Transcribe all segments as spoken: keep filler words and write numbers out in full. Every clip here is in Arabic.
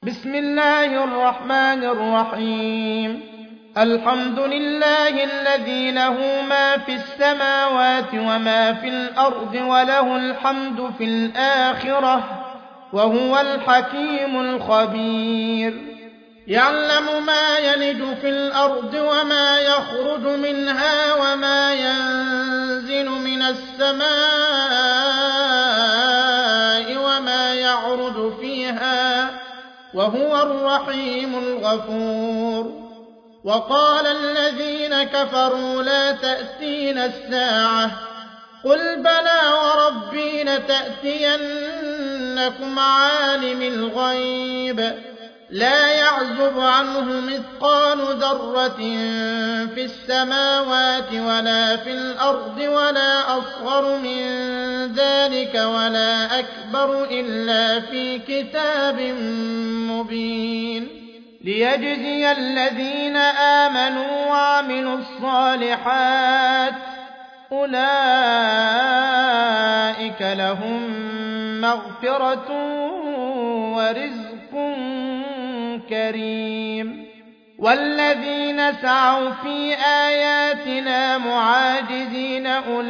بسم الله الرحمن الرحيم الحمد لله الذي له ما في السماوات وما في الأرض وله الحمد في الآخرة وهو الحكيم الخبير يعلم ما يلج في الأرض وما يخرج منها وما ينزل من السماء وما يعرج فيها وهو الرحيم الغفور وقال الذين كفروا لا تأتينا الساعة قل بلى وربي لتأتينكم عالم الغيب لا يعزب عنه مثقال ذرة في السماوات ولا في الأرض ولا أصغر من ذلك ولا أكبر إلا في كتاب مبين ليجزي الذين آمنوا وعملوا الصالحات أولئك لهم مغفرة ورزق كريم والذين سعوا في آياتنا معاجزين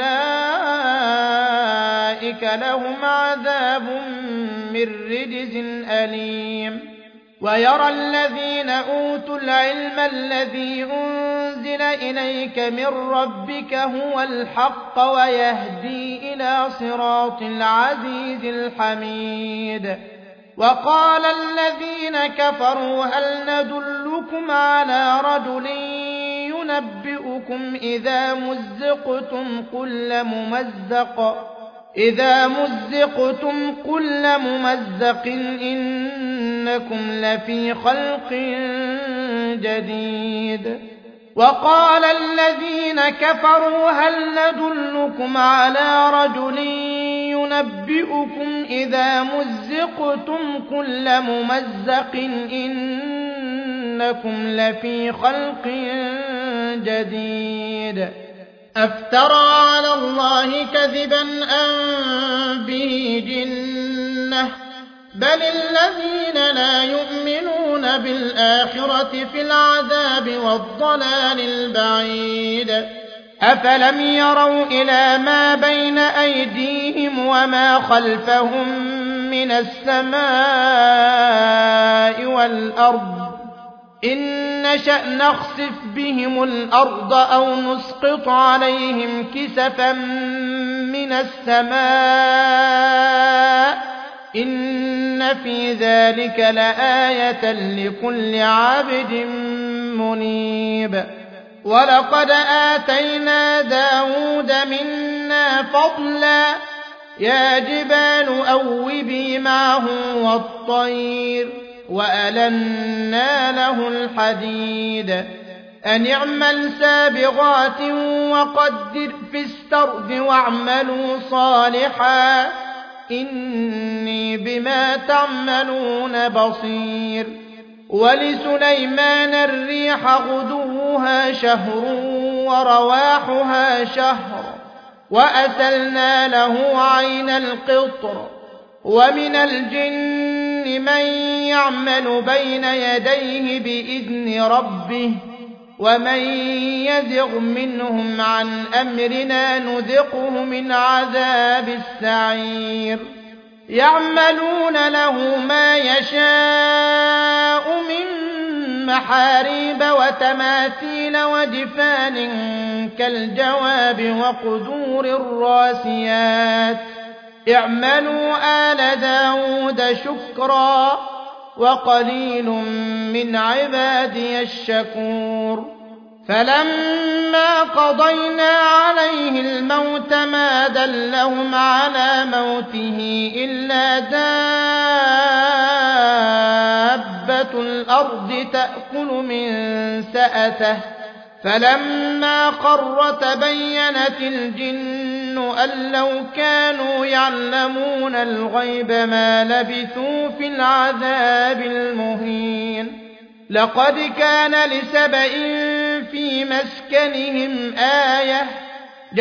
أولئك لهم عذاب من رجز أليم ويرى الذين أوتوا العلم الذي أنزل إليك من ربك هو الحق ويهدي إلى صراط العزيز الحميد وقال الذين كفروا هل ندلكم على رجل ينبئكم إذا مزقتم كل ممزق إذا مزقتم كل ممزق إنكم لفي خلق جديد وقال الذين كفروا هل ندلكم على رجل ينبئكم إذا مزقتم كل ممزق إنكم لفي خلق جديد أفترى على الله كذبا أم به جنة بل الذين لا يؤمنون بالآخرة في العذاب والضلال البعيد أفلم يروا إلى ما بين أيديهم وما خلفهم من السماء والأرض إن نشأ نخسف بهم الأرض أو نسقط عليهم كسفا من السماء إن في ذلك لآية لكل عبد منيب ولقد آتينا داود منا فضلا يا جبال أوبي معه والطير وألنا له الحديد أن اعمل سابغات وقدر في السرد واعملوا صالحا إني بما تعملون بصير ولسليمان الريح غدوها شهر ورواحها شهر وأسلنا له عين القطر ومن الجن من يعمل بين يديه بإذن ربه ومن يزغ منهم عن أمرنا نذقه من عذاب السعير يعملون له ما يشاء من محاريب وتماثيل وجفان كالجواب وقدور الراسيات اعملوا آل داود شكرا وقليل من عبادي الشكور فلما قضينا عليه الموت ما دلهم على موته إلا دابة الأرض تأكل من سأته فلما قر تبينت الجن أن لو كانوا يعلمون الغيب ما لبثوا في العذاب المهين لقد كان لسبإ في مسكنهم آية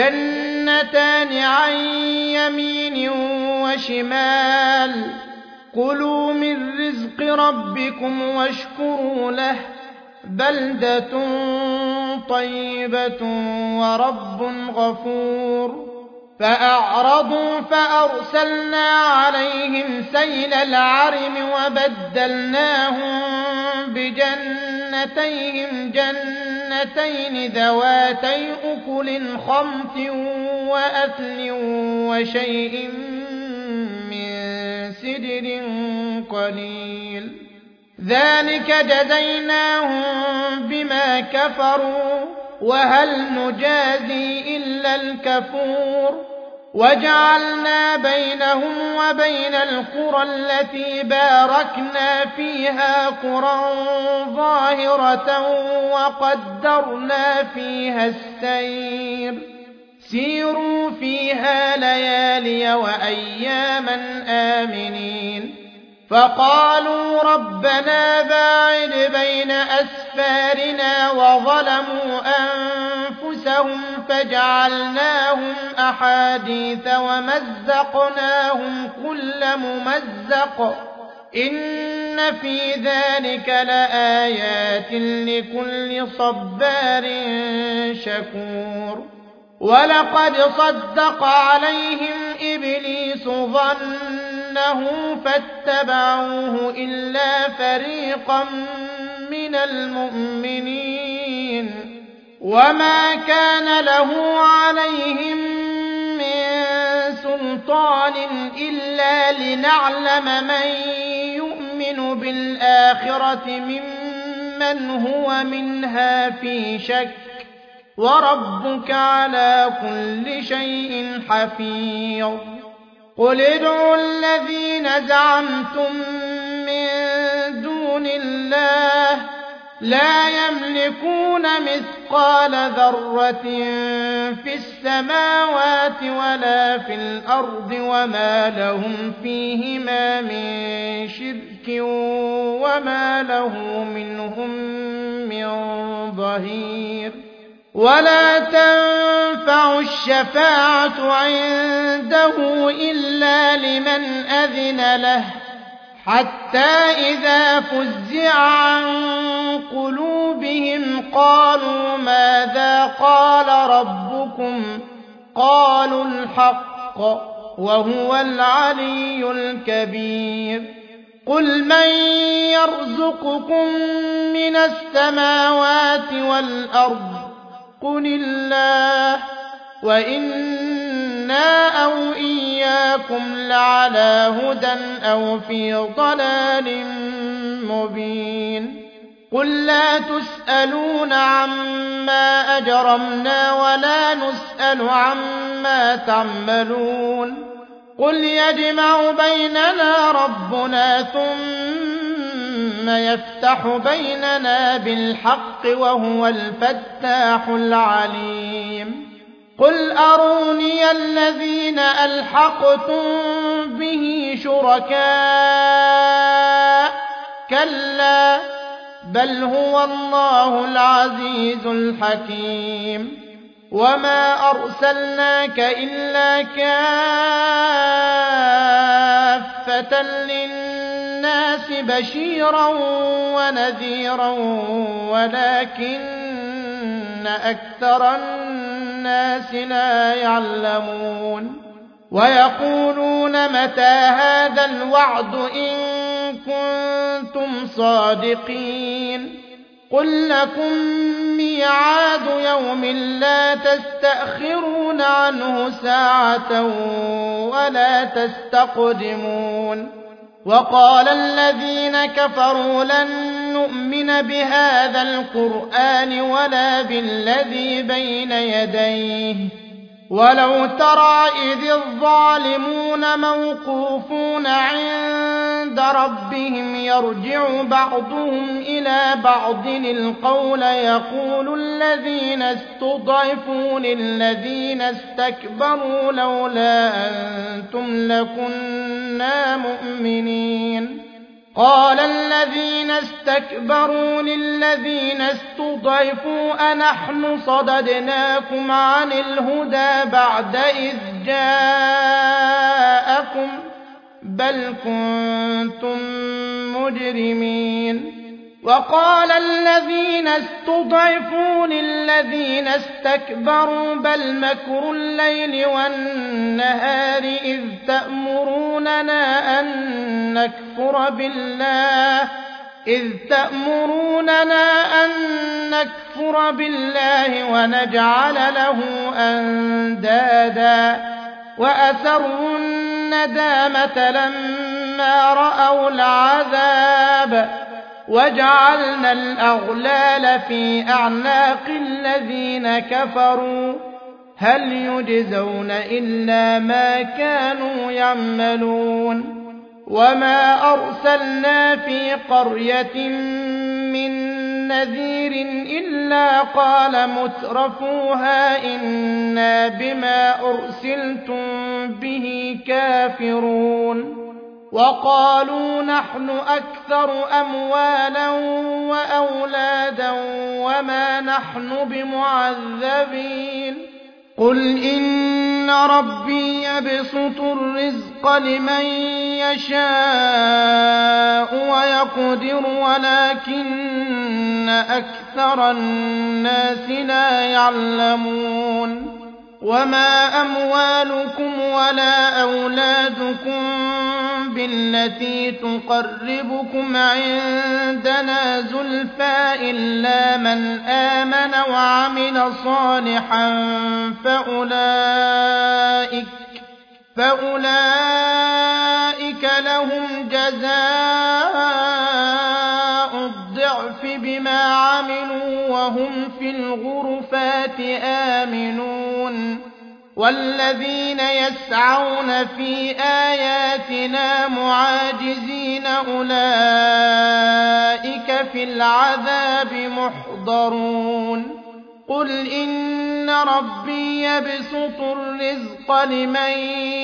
جنتان عن يمين وشمال كلوا من رزق ربكم واشكروا له بلدة طيبة ورب غفور فأعرضوا فأرسلنا عليهم سيل العرم وبدلناهم بجنتيهم جنتين ذواتي أكل خمط وأثل وشيء من سدر قليل ذلك جزيناهم بما كفروا وهل نجازي إلا الكفور وجعلنا بينهم وبين القرى التي باركنا فيها قرى ظاهرة وقدرنا فيها السير سيروا فيها ليالي وأياما آمنين فقالوا ربنا باعد بين أسفارنا وظلموا أنفسهم فجعلناهم أحاديث ومزقناهم كل ممزق إن في ذلك لآيات لكل صبار شكور ولقد صدق عليهم إبليس ظنه فاتبعوه إلا فريقا من المؤمنين وما كان له عليهم من سلطان إلا لنعلم من يؤمن بالآخرة ممن هو منها في شك وربك على كل شيء حفيظ قل ادعوا الذين زعمتم من دون الله لا يملكون مثقال ذرة في السماوات ولا في الأرض وما لهم فيهما من شرك وما له منهم من ظهير ولا تنفع الشفاعة عنده إلا لمن أذن له حتى إذا فزع عن قلوبهم قالوا ماذا قال ربكم قالوا الحق وهو العلي الكبير قل من يرزقكم من السماوات والأرض قل الله وإنا أو إياكم لعلى هدى أو في ضلال مبين قل لا تسألون عما أجرمنا ولا نسأل عما تعملون قل يجمع بيننا ربنا ثم يفتح بيننا بالحق وهو الفتاح العليم قل أروني الذين ألحقتم به شركاء كلا بل هو الله العزيز الحكيم وما أرسلناك إلا كافة للناس بشيرا ونذيرا ولكن أكثر الناس لا يعلمون ويقولون متى هذا الوعد إن كنتم صادقين قل لكم ميعاد يوم لا تستأخرون عنه ساعة ولا تستقدمون وقال الذين كفروا لن نؤمن بهذا القرآن ولا بالذي بين يديه ولو ترى إذ الظالمون موقوفون عند ربهم يرجع بعضهم إلى بعض القول يقول الذين استضعفوا للذين استكبروا لولا أنتم لكنا مؤمنين قال الذين استكبروا للذين استضعفوا أنحن صددناكم عن الهدى بعد إذ جاءكم بل كنتم مجرمين. وقال الذين استضعفوا للذين استكبروا بل مكر الليل والنهار إذ تأمروننا أن نكفر بالله إذ تأمروننا أن نكفر بالله ونجعل له أندادا وأسروا الندامة لما رأوا العذاب وجعلنا الأغلال في أعناق الذين كفروا هل يجزون إلا ما كانوا يعملون. وما أرسلنا في قرية من نذير إلا قال مترفوها إنا بما أرسلتم به كافرون وقالوا نحن أكثر أموالا وأولادا وما نحن بمعذبين. قل إن ربي يبسط الرزق لمن يشاء ويقدر ولكن أكثر الناس لا يعلمون. وما أموالكم ولا أولادكم بالتي تقربكم عندنا زلفى إلا من آمن وعمل صالحا فأولئك, فأولئك لهم جزاء الضعف بما عملوا وهم في الغرفات آمنون. والذين يسعون في آياتنا معاجزين أولئك في العذاب محضرون. قل إن ربي يبسط الرزق لمن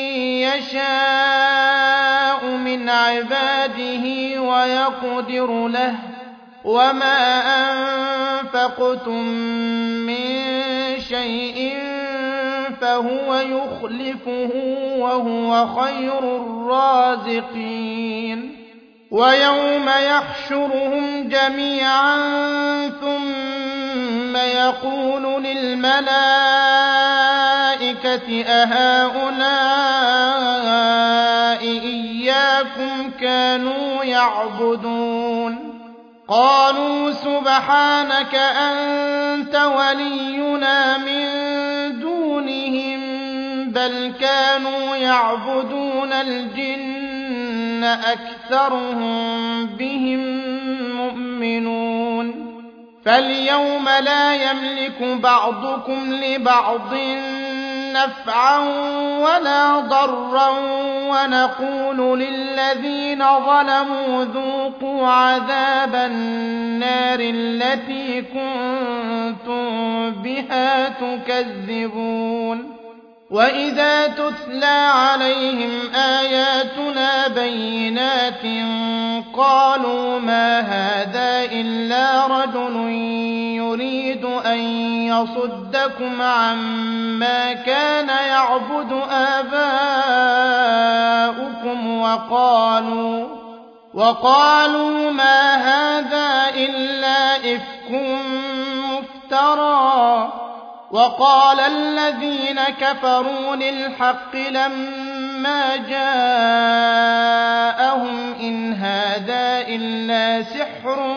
يشاء من عباده ويقدر له وما أنفقتم من شيء فهو يخلفه وهو خير الرازقين. ويوم يحشرهم جميعا ثم يقول للملائكة أهؤلاء إياكم كانوا يعبدون قالوا سبحانك أنت ولينا من دونهم بل كانوا يعبدون الجن أكثرهم بهم مؤمنون. فاليوم لا يملك بعضكم لبعض نفعا ولا ضرا ونقول للذين ظلموا ذوقوا عذاب النار التي كنتم بها تكذبون. وإذا تتلى عليهم آياتنا بينات قالوا ما هذا إلا رجل يريد أن يصدكم عما كان يعبد آباؤكم وقالوا, وقالوا ما هذا إلا إفك مفترى. وقال الذين كفروا للحق لما جاءهم إن هذا إلا سحر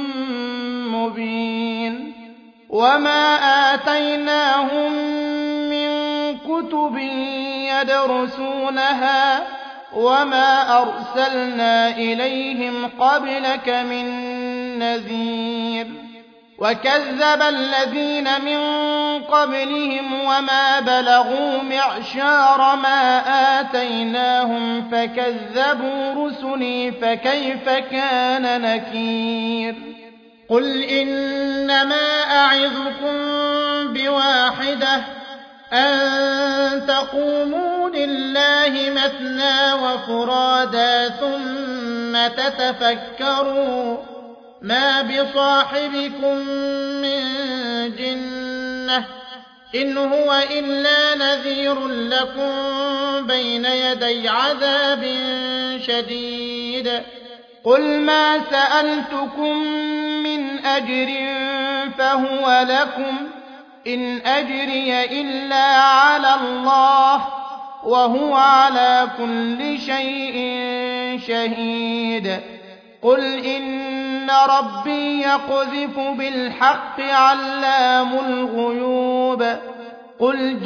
مبين. وما آتيناهم من كتب يدرسونها وما أرسلنا إليهم قبلك من نذير. وكذب الذين من قبلهم وما بلغوا معشار ما آتيناهم فكذبوا رسلي فكيف كان نكير. قل إنما أعظكم بواحدة أن تقوموا لله مثنى وفرادا ثم تتفكروا ما بصاحبكم من جنة إن هو إلا نذير لكم بين يدي عذاب شديد قل ما سألتكم من أجر فهو لكم إن أجري إلا على الله وهو على كل شيء شهيد قل إن ربي يقذف بالحق علام الغيوب قل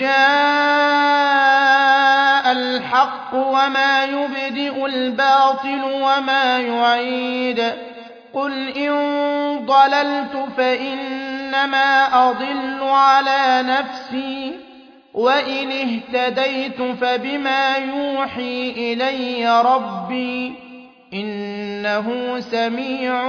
جاء الحق وما يبدئ الباطل وما يعيد قل إن ضللت فإنما أضل على نفسي وإن اهتديت فبما يوحي إلي ربي إنه سميع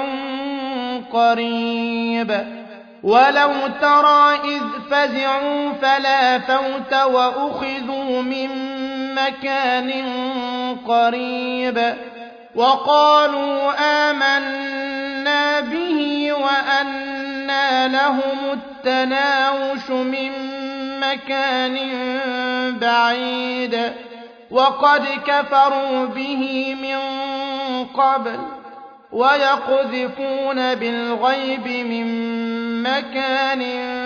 قريب ولو ترى إذ فزعوا فلا فوت وأخذوا من مكان قريب وقالوا آمنا به وأنى لهم التناوش من مكان بعيد وقد كفروا به من قبل ويقذفون بالغيب من مكان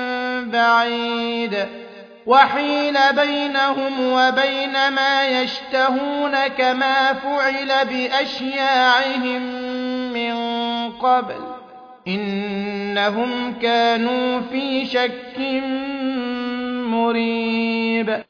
بعيد وحيل بينهم وبين ما يشتهون كما فعل بأشياعهم من قبل إنهم كانوا في شك مريب